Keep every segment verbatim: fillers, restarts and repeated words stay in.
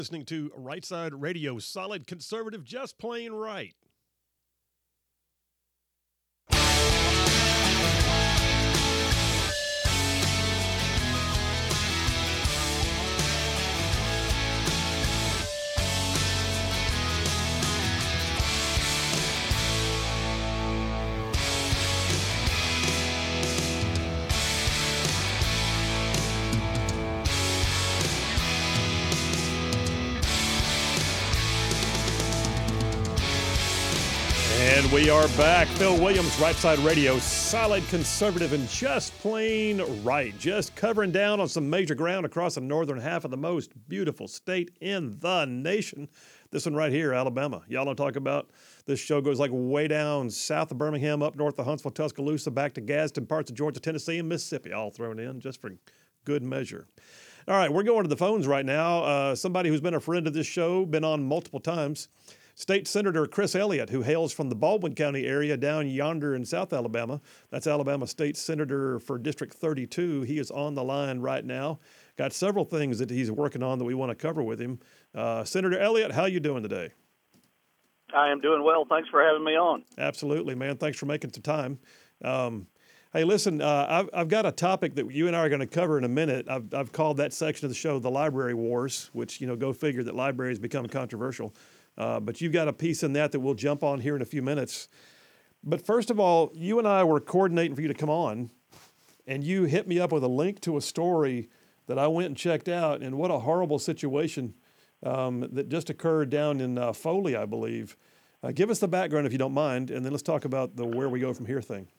Listening to Right Side Radio, solid conservative, just plain right. And we are back. Phil Williams, Right Side Radio, solid conservative and just plain right. Just covering down on some major ground across the northern half of the most beautiful state in the nation. This one right here, Alabama. Y'all don't talk about, this show goes like way down south of Birmingham, up north of Huntsville, Tuscaloosa, back to Gadsden, parts of Georgia, Tennessee, and Mississippi, all thrown in just for good measure. All right, we're going to the phones right now. Uh, somebody who's been a friend of this show, been on multiple times. State Senator Chris Elliott, who hails from the Baldwin County area down yonder in South Alabama. That's Alabama State Senator for District thirty-two. He is on the line right now. Got several things that he's working on that we want to cover with him. Uh, Senator Elliott, how you doing today? I am doing well. Thanks for having me on. Absolutely, man. Thanks for making some time. Um, hey, listen, uh, I've, I've got a topic that you and I are going to cover in a minute. I've, I've called that section of the show the Library Wars, which, you know, go figure that libraries become controversial. Uh, but you've got a piece in that that we'll jump on here in a few minutes. But first of all, you and I were coordinating for you to come on, and you hit me up with a link to a story that I went and checked out, and what a horrible situation um, that just occurred down in uh, Foley, I believe. Uh, give us the background if you don't mind, and then let's talk about the where we go from here thing.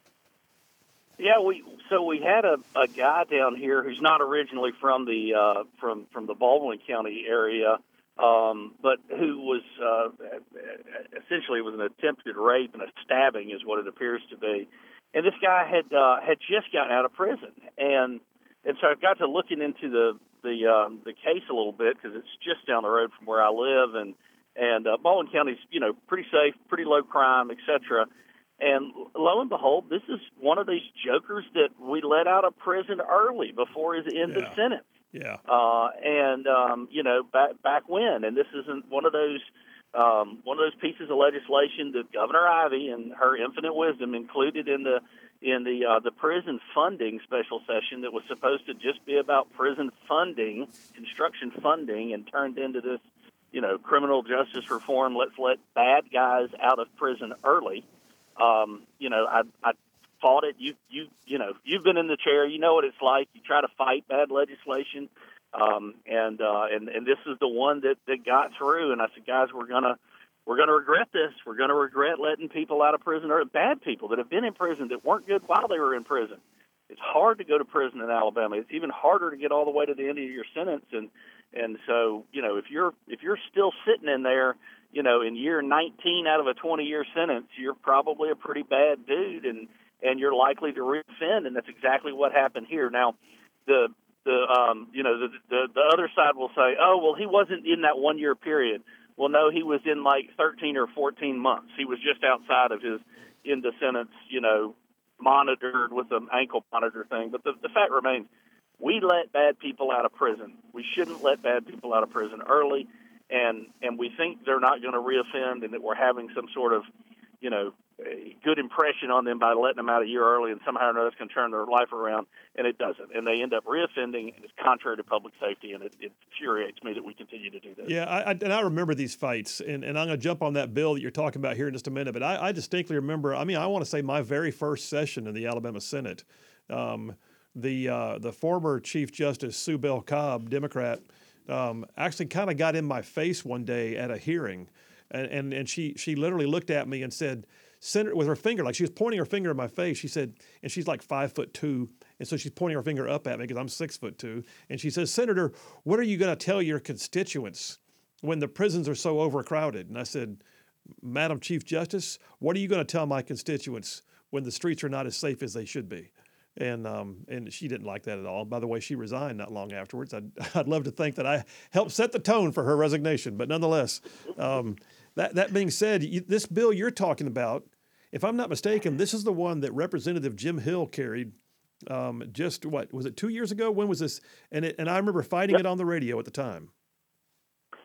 Yeah, we so we had a, a guy down here who's not originally from the uh, from from the Baldwin County area. Um, but who was uh, essentially it was an attempted rape and a stabbing is what it appears to be. And this guy had uh, had just gotten out of prison, and and so I got to looking into the the um, the case a little bit because it's just down the road from where I live, and and uh, Baldwin County's you know pretty safe, pretty low crime, et cetera. And lo and behold, this is one of these jokers that we let out of prison early before his end Yeah. of sentence. Yeah. Uh, and, um, you know, back back when, and this isn't one of those um, one of those pieces of legislation that Governor Ivey and her infinite wisdom included in the in the uh, the prison funding special session that was supposed to just be about prison funding, construction funding, and turned into this, you know, criminal justice reform. Let's let bad guys out of prison early. Um, you know, I, I fought it. You, you, you know, you've been in the chair. You know what it's like. You try to fight bad legislation, um, and uh, and and this is the one that, that got through. And I said, guys, we're gonna we're gonna regret this. We're gonna regret letting people out of prison, or bad people that have been in prison that weren't good while they were in prison. It's hard to go to prison in Alabama. It's even harder to get all the way to the end of your sentence. And and so, you know, if you're if you're still sitting in there, you know, in year nineteen out of a twenty-year sentence, you're probably a pretty bad dude, and and you're likely to reoffend, and that's exactly what happened here. Now, the the um, you know the, the the other side will say, oh well, he wasn't in that one year period. Well, no, he was in like thirteen or fourteen months. He was just outside of his end of sentence, you know, monitored with an ankle monitor thing. But the, the fact remains, we let bad people out of prison. We shouldn't let bad people out of prison early, and and we think they're not going to reoffend, and that we're having some sort of, you know, a good impression on them by letting them out a year early, and somehow or another it's going to turn their life around, and it doesn't. And they end up reoffending, and it's contrary to public safety, and it, it infuriates me that we continue to do this. Yeah, I, I, and I remember these fights, and, and I'm going to jump on that bill that you're talking about here in just a minute, but I, I distinctly remember, I mean, I want to say my very first session in the Alabama Senate, um, the uh, the former Chief Justice Sue Bell Cobb, Democrat, um, actually kind of got in my face one day at a hearing, and, and, and she, she literally looked at me and said, Senator, with her finger, like she was pointing her finger at my face. She said, and she's like five foot two, and so she's pointing her finger up at me because I'm six foot two. And she says, Senator, what are you going to tell your constituents when the prisons are so overcrowded? And I said, Madam Chief Justice, what are you going to tell my constituents when the streets are not as safe as they should be? And um, and she didn't like that at all. By the way, she resigned not long afterwards. I'd, I'd love to think that I helped set the tone for her resignation, but nonetheless, um, that that being said, you, this bill you're talking about, if I'm not mistaken, this is the one that Representative Jim Hill carried um, just, what, was it two years ago? When was this? And it, and I remember fighting Yep. it on the radio at the time.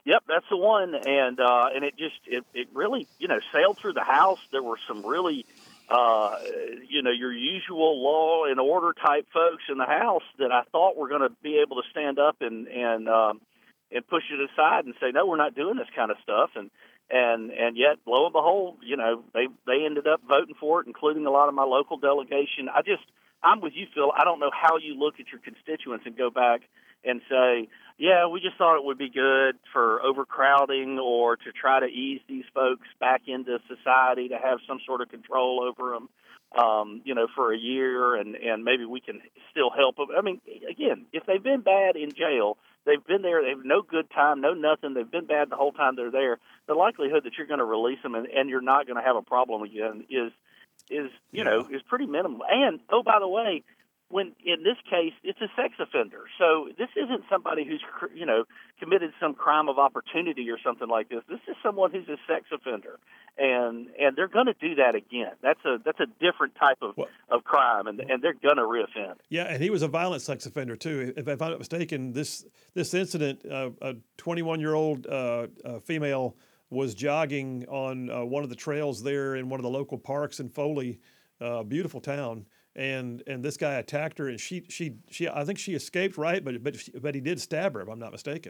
Yep, that's the one, and uh, and it just it, it really you know sailed through the House. There were some really uh, you know your usual law and order type folks in the House that I thought were going to be able to stand up and and um, and push it aside and say no, we're not doing this kind of stuff. And and and yet, lo and behold, you know they they ended up voting for it, including a lot of my local delegation. I just I'm with you, Phil. I don't know how you look at your constituents and go back and say, yeah, we just thought it would be good for overcrowding or to try to ease these folks back into society, to have some sort of control over them, um, you know, for a year, and, and maybe we can still help them. I mean, again, if they've been bad in jail, they've been there, they have no good time, no nothing, they've been bad the whole time they're there, the likelihood that you're going to release them and, and you're not going to have a problem again is, is you yeah. know, is pretty minimal. And, oh, by the way, when in this case, it's a sex offender. So this isn't somebody who's, you know, committed some crime of opportunity or something like this. This is someone who's a sex offender, and and they're going to do that again. That's a that's a different type of, well, of crime, and and they're going to reoffend. Yeah, and he was a violent sex offender too. If, if I'm not mistaken, this this incident, uh, a twenty-one-year-old uh, uh, female was jogging on uh, one of the trails there in one of the local parks in Foley, uh, beautiful town. And and this guy attacked her, and she she she I think she escaped, right? But but she, but he did stab her, if I'm not mistaken.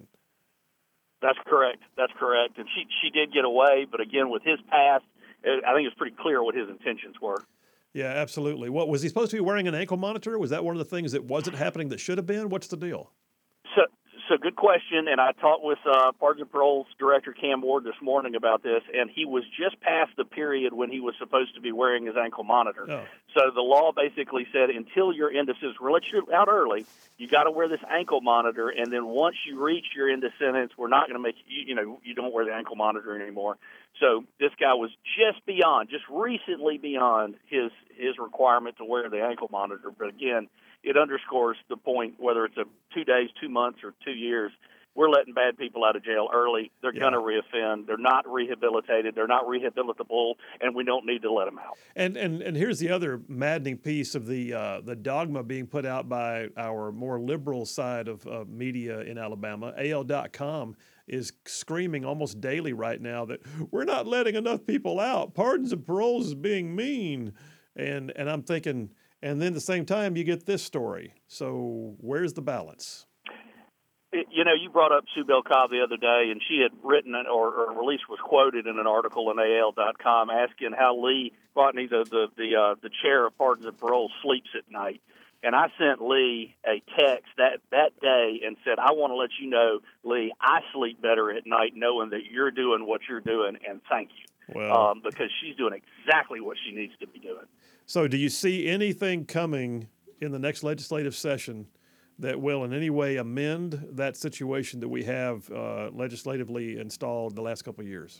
That's correct. That's correct. And she she did get away, but again, with his past, I think it's pretty clear what his intentions were. Yeah, absolutely. What was he supposed to be wearing an ankle monitor? Was that one of the things that wasn't happening that should have been? What's the deal? So. So good question, and I talked with uh, Pardons and Parole's director, Cam Ward, this morning about this, and he was just past the period when he was supposed to be wearing his ankle monitor. Oh. So the law basically said until you're into sentence, we'll let you out early, you got to wear this ankle monitor, and then once you reach your end of sentence, we're not going to make you, you know, you don't wear the ankle monitor anymore. So this guy was just beyond, just recently beyond his his requirement to wear the ankle monitor, but again, it underscores the point, whether it's a two days, two months, or two years, we're letting bad people out of jail early. They're yeah. going to reoffend. They're not rehabilitated. They're not rehabilitable, and we don't need to let them out. And and and here's the other maddening piece of the uh, the dogma being put out by our more liberal side of uh, media in Alabama. A L dot com is screaming almost daily right now that we're not letting enough people out. Pardons and paroles is being mean. And and I'm thinking, and then at the same time, you get this story. So where's the balance? You know, you brought up Sue Bell Cobb the other day, and she had written, or, or at least was quoted in an article in A L dot com asking how Lee Gwaltney, the the the, uh, the chair of Pardons and Parole, sleeps at night. And I sent Lee a text that, that day and said, I want to let you know, Lee, I sleep better at night knowing that you're doing what you're doing, and thank you. Well, um, because she's doing exactly what she needs to be doing. So do you see anything coming in the next legislative session that will in any way amend that situation that we have uh, legislatively installed the last couple of years?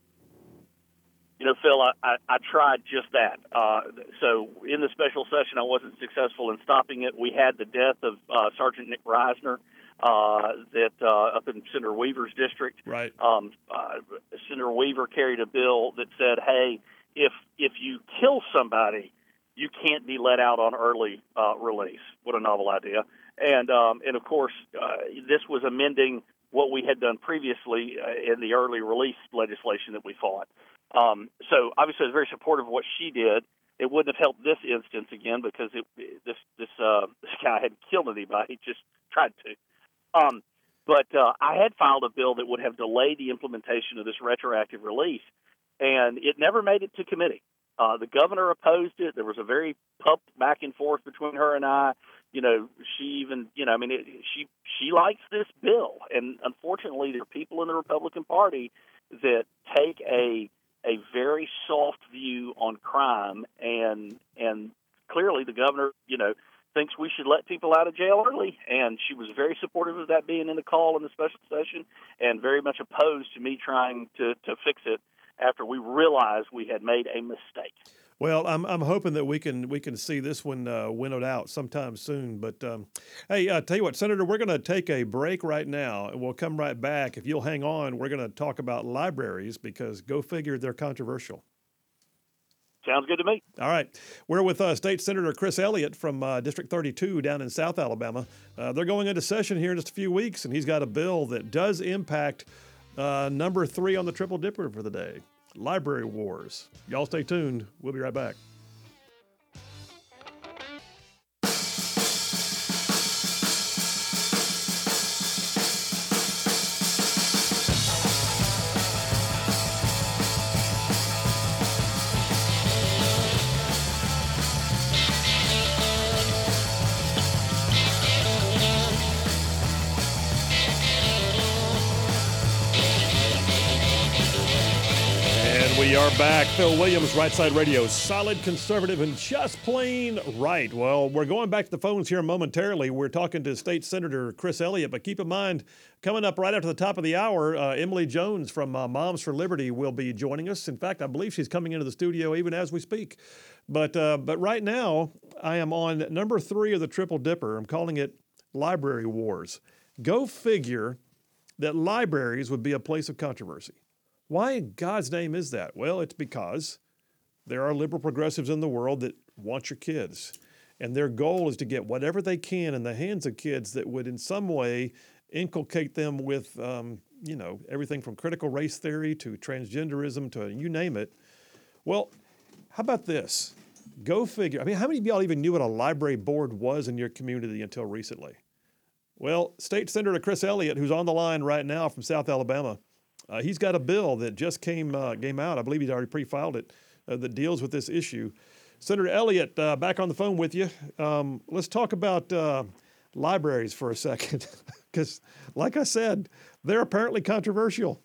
You know, Phil, I, I, I tried just that. Uh, so in the special session, I wasn't successful in stopping it. We had the death of uh, Sergeant Nick Reisner uh, that uh, up in Senator Weaver's district. Right. Um, uh, Senator Weaver carried a bill that said, hey, if if you kill somebody, you can't be let out on early uh, release. What a novel idea. And, um, and of course, uh, this was amending what we had done previously uh, in the early release legislation that we fought. Um, so obviously I was very supportive of what she did. It wouldn't have helped this instance again because it, this this uh, this guy hadn't killed anybody, he just tried to. Um, but uh, I had filed a bill that would have delayed the implementation of this retroactive release, and it never made it to committee. Uh, the governor opposed it. There was a very pumped back and forth between her and I. You know, she even, you know, I mean, it, she she likes this bill, and unfortunately, there are people in the Republican Party that take a a very soft view on crime, and and clearly the governor, you know, thinks we should let people out of jail early, and she was very supportive of that being in the call in the special session, and very much opposed to me trying to, to fix it after we realized we had made a mistake. Well, I'm I'm hoping that we can we can see this one uh, winnowed out sometime soon. But um, hey, uh, tell you what, Senator, we're going to take a break right now, and we'll come right back. If you'll hang on, we're going to talk about libraries because go figure, they're controversial. Sounds good to me. All right. We're with uh, State Senator Chris Elliott from uh, District thirty-two down in South Alabama. Uh, they're going into session here in just a few weeks, and he's got a bill that does impact Uh, number three on the Triple Dipper for the day, Library Wars. Y'all stay tuned. We'll be right back. We are back. Phil Williams, Right Side Radio, solid conservative and just plain right. Well, we're going back to the phones here momentarily. We're talking to State Senator Chris Elliott, but keep in mind, coming up right after the top of the hour, uh, Emily Jones from uh, Moms for Liberty will be joining us. In fact, I believe she's coming into the studio even as we speak. But uh, but right now, I am on number three of the Triple Dipper. I'm calling it Library Wars. Go figure that libraries would be a place of controversy. Why in God's name is that? Well, it's because there are liberal progressives in the world that want your kids. And their goal is to get whatever they can in the hands of kids that would in some way inculcate them with, um, you know, everything from critical race theory to transgenderism to you name it. Well, how about this? Go figure. I mean, how many of y'all even knew what a library board was in your community until recently? Well, State Senator Chris Elliott, who's on the line right now from South Alabama, Uh, he's got a bill that just came uh, came out. I believe he's already pre-filed it uh, that deals with this issue. Senator Elliott, uh, back on the phone with you. Um, let's talk about uh, libraries for a second, because, like I said, they're apparently controversial.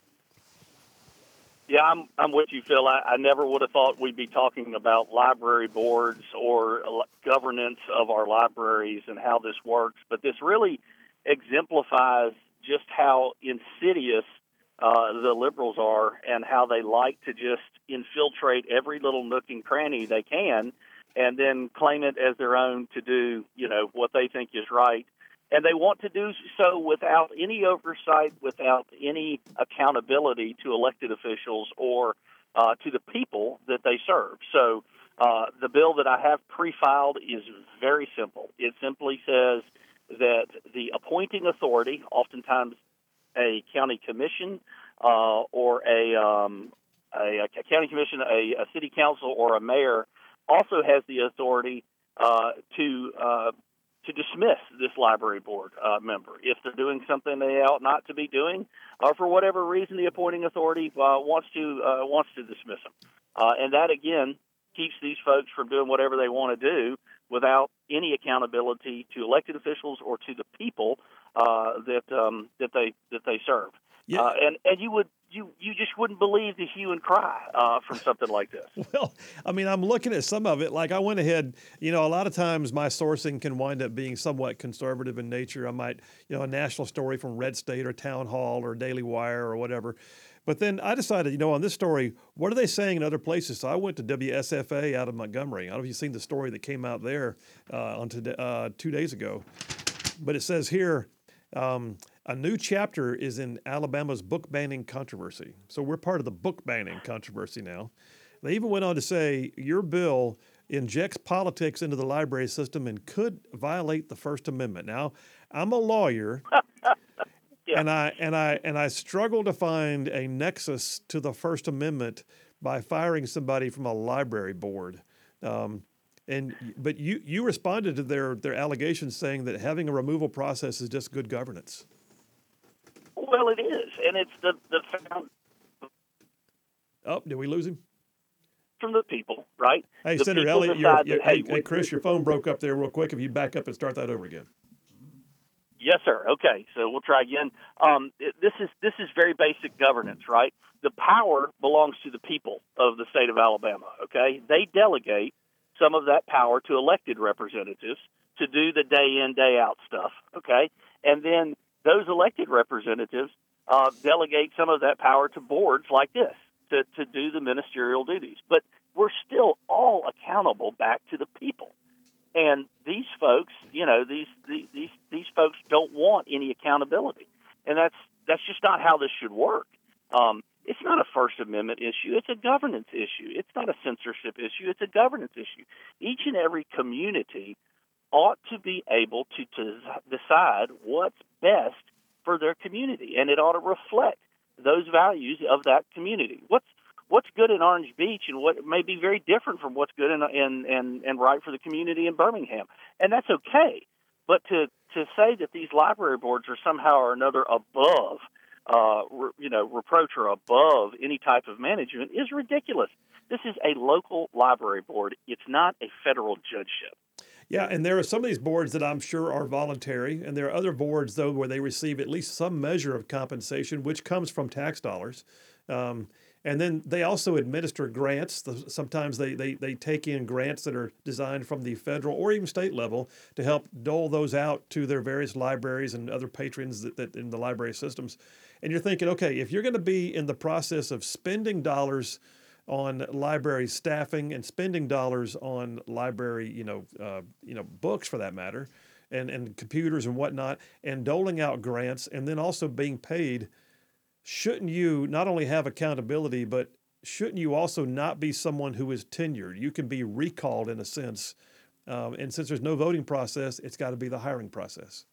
Yeah, I'm I'm with you, Phil. I, I never would have thought we'd be talking about library boards or governance of our libraries and how this works, but this really exemplifies just how insidious Uh, the liberals are and how they like to just infiltrate every little nook and cranny they can and then claim it as their own to do, you know, what they think is right. And they want to do so without any oversight, without any accountability to elected officials or uh, to the people that they serve. So uh, the bill that I have pre-filed is very simple. It simply says that the appointing authority, oftentimes a county commission uh, or a, um, a, a county commission, a, a city council, or a mayor also has the authority uh, to uh, to dismiss this library board uh, member if they're doing something they ought not to be doing, or for whatever reason the appointing authority uh, wants to uh, wants to dismiss them. Uh, and that again keeps these folks from doing whatever they want to do without any accountability to elected officials or to the people uh, that um, that they that they serve. Yeah. Uh, and and you would you you just wouldn't believe the hue and cry uh, from something like this. Well, I mean, I'm looking at some of it. Like I went ahead, you know, a lot of times my sourcing can wind up being somewhat conservative in nature. I might, you know, a national story from Red State or Town Hall or Daily Wire or whatever. But then I decided, you know, on this story, what are they saying in other places? So I went to W S F A out of Montgomery. I don't know if you've seen the story that came out there uh, on today, uh, two days ago. But it says here, um, a new chapter is in Alabama's book banning controversy. So we're part of the book banning controversy now. They even went on to say your bill injects politics into the library system and could violate the First Amendment. Now, I'm a lawyer. Yeah. And I and I and I struggle to find a nexus to the First Amendment by firing somebody from a library board. Um, and but you you responded to their their allegations saying that having a removal process is just good governance. Well, it is, and it's the the found. Oh, did we lose him? From the people, right? Hey, the Senator Elliott, you're, you're, that, hey, hey, Chris, your phone broke up there real quick. If you back up and start that over again. Yes, sir. Okay, so we'll try again. Um, it, this is this is very basic governance, right? The power belongs to the people of the state of Alabama. Okay, they delegate some of that power to elected representatives to do the day in, day out stuff. Okay, and then those elected representatives uh, delegate some of that power to boards like this to to do the ministerial duties. But we're still all accountable back to the people. And these folks, you know, these, these these folks don't want any accountability, and that's that's just not how this should work. Um, it's not a First Amendment issue; it's a governance issue. It's not a censorship issue; it's a governance issue. Each and every community ought to be able to, to decide what's best for their community, and it ought to reflect those values of that community. What's what's good in Orange Beach and what may be very different from what's good in and and and right for the community in Birmingham, and that's okay. But to to say that these library boards are somehow or another above, uh, re, you know, reproach or above any type of management is ridiculous. This is a local library board. It's not a federal judgeship. Yeah, and there are some of these boards that I'm sure are voluntary, and there are other boards, though, where they receive at least some measure of compensation, which comes from tax dollars. Um, and then they also administer grants. Sometimes they, they, they take in grants that are designed from the federal or even state level to help dole those out to their various libraries and other patrons that, that in the library systems. And you're thinking, okay, if you're going to be in the process of spending dollars on library staffing and spending dollars on library, you know, uh, you know, books for that matter, and, and computers and whatnot, and doling out grants, and then also being paid, shouldn't you not only have accountability, but shouldn't you also not be someone who is tenured? You can be recalled in a sense, um, and since there's no voting process, it's got to be the hiring process.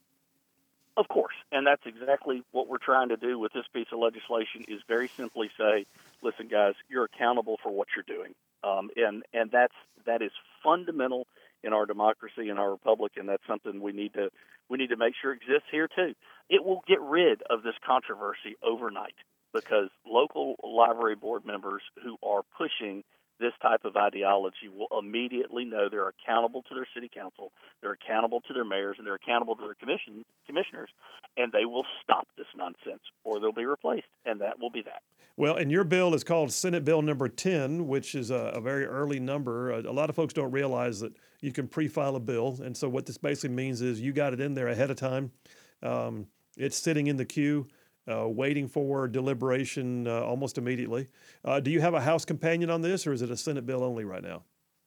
Of course, and that's exactly what we're trying to do with this piece of legislation is very simply say, listen, guys, you're accountable for what you're doing. Um, and and that's that is fundamental in our democracy and our republic, and that's something we need to we need to make sure exists here, too. It will get rid of this controversy overnight because local library board members who are pushing this type of ideology will immediately know they're accountable to their city council, they're accountable to their mayors, and they're accountable to their commission, commissioners, and they will stop this nonsense or they'll be replaced, and that will be that. Well, and your bill is called Senate Bill number ten, which is a, a very early number. A, a lot of folks don't realize that you can pre-file a bill, and so what this basically means is you got it in there ahead of time. Um, it's sitting in the queue. Uh, waiting for deliberation uh, almost immediately. Uh, do you have a House companion on this, or is it a Senate bill only right now?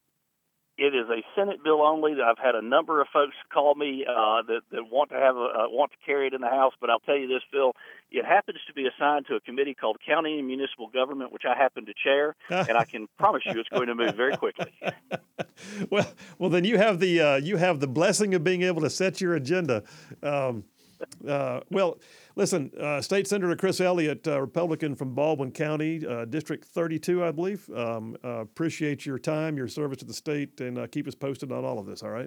It is a Senate bill only. I've had a number of folks call me uh, that, that want to have a, uh, want to carry it in the House, but I'll tell you this, Phil, it happens to be assigned to a committee called County and Municipal Government, which I happen to chair, and I can promise you it's going to move very quickly. well, well, then you have the uh, you have the blessing of being able to set your agenda. Um, uh, well. Listen, uh, State Senator Chris Elliott, uh, Republican from Baldwin County, uh, District thirty-two, I believe. Um, uh, appreciate your time, your service to the state, and uh, keep us posted on all of this, all right?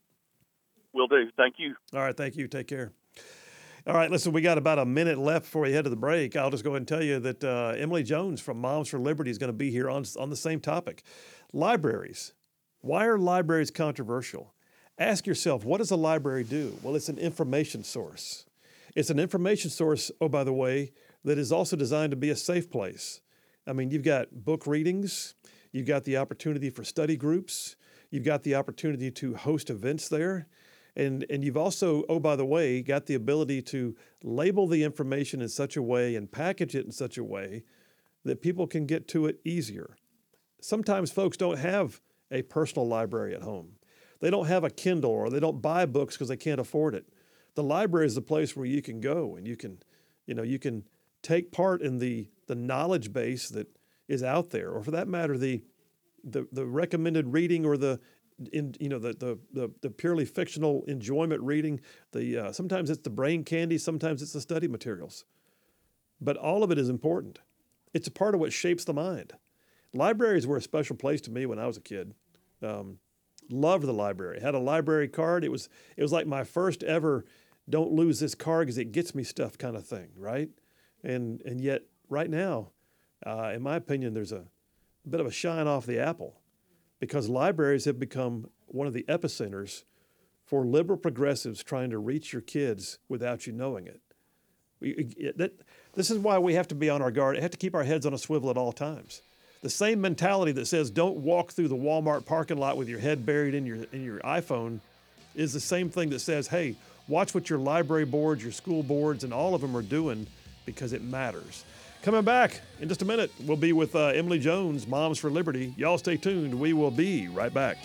Will do. Thank you. All right, thank you. Take care. All right, listen, we got about a minute left before we head to the break. I'll just go ahead and tell you that uh, Emily Jones from Moms for Liberty is going to be here on, on the same topic. Libraries. Why are libraries controversial? Ask yourself, what does a library do? Well, it's an information source. It's an information source, oh, by the way, that is also designed to be a safe place. I mean, you've got book readings, you've got the opportunity for study groups, you've got the opportunity to host events there, and, and you've also, oh, by the way, got the ability to label the information in such a way and package it in such a way that people can get to it easier. Sometimes folks don't have a personal library at home. They don't have a Kindle or they don't buy books because they can't afford it. The library is the place where you can go and you can, you know, you can take part in the the knowledge base that is out there, or for that matter, the the, the recommended reading or the, in, you know, the, the the the purely fictional enjoyment reading. The uh, sometimes it's the brain candy, sometimes it's the study materials, but all of it is important. It's a part of what shapes the mind. Libraries were a special place to me when I was a kid. Um, loved the library. Had a library card. It was it was like my first ever. Don't lose this card because it gets me stuff kind of thing, right? And and yet right now, uh, in my opinion, there's a, a bit of a shine off the apple because libraries have become one of the epicenters for liberal progressives trying to reach your kids without you knowing it. We, it that, this is why we have to be on our guard. We have to keep our heads on a swivel at all times. The same mentality that says don't walk through the Walmart parking lot with your head buried in your in your iPhone is the same thing that says, hey, watch what your library boards, your school boards, and all of them are doing because it matters. Coming back in just a minute, we'll be with uh, Emily Jones, Moms for Liberty. Y'all stay tuned. We will be right back.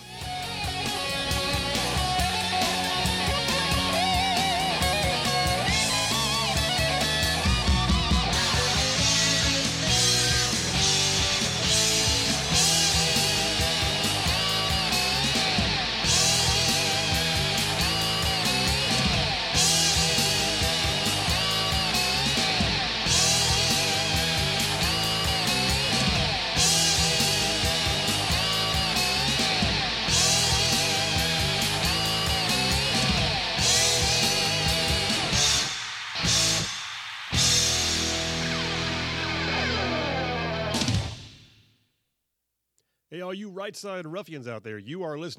Hey, all you right side ruffians out there, you are listening